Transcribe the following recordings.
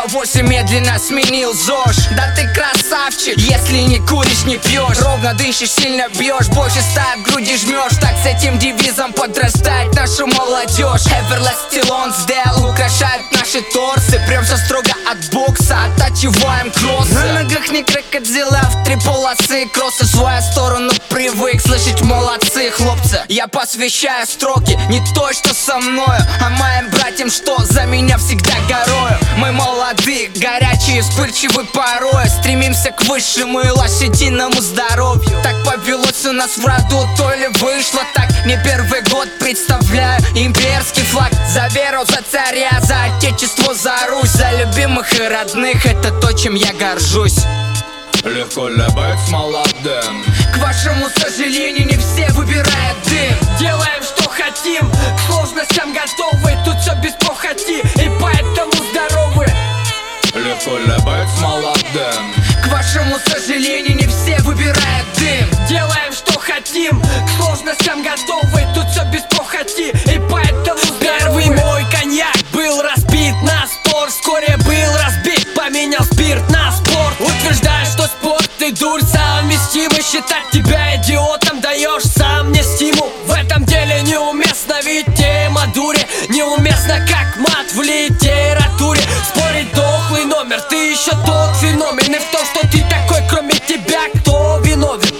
108 медленно сменил ЗОЖ. Да ты красавчик, если не куришь, не пьешь, ровно дышишь, сильно бьешь, больше 100 груди жмешь. Так с этим девизом подрастает наша молодежь. Everlasting Lonsdale украшают наши торсы. Премся строго от бокса, оттачиваем кроссы. На ногах не крокодила, в 3 полосы кроссы. В свою сторону привык слышать молодцы, хлопцы. Я посвящаю строки не то, что со мною, а моим братьям, что за меня всегда горою. Мы молодые, горячие, вспыльчивы порой. Стремимся к высшему и лошадиному здоровью. Так повелось у нас в роду, то ли вышло так. Не первый год представляю имперский флаг. За веру, за царя, за отечество, за Русь, за любимых и родных. Это то, чем я горжусь. Легко ли быть молодым? К вашему сожалению, не все выбирают дым. Делаем, что хотим, к сложностям готовы. Тут все без похоти, и поэтому здоровы. Легко ли быть молодым? К вашему сожалению, не все выбирают дым. Делаем, что хотим, к сложностям готовы. Тут все без похоти, и поэтому здоровы. Первый мой коньяк был разбит на спор, вскоре был разбит, поменял спирт на спорт. Утверждаю, что спорт и дурь совместимы. Считать тебя идиотом даешь сам мне стимул. В этом деле неуместно, ведь тема дури. Неуместно, как мат в литературе. Спорить дохлый номер, ты еще тот феномен. И в том, что ты такой, кроме тебя, кто виновен?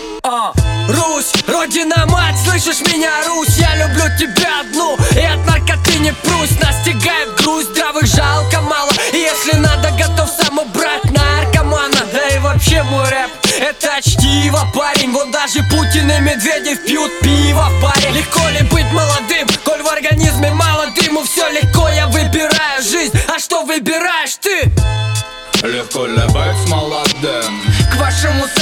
Русь, родина мать, слышишь меня, Русь? Я люблю тебя одну, и от наркоты не прусь. Настигает грусть, здравых жалко мало. И если надо, готов сам убрать наркомана. Да и вообще мой рэп — это чтиво, парень. Вон даже Путин и Медведев пьют пиво в баре. Легко ли быть молодым, коль в организме мало дыму? Все легко, я выбираю жизнь, а что выбираешь ты? Легко ли быть молодым? К вашему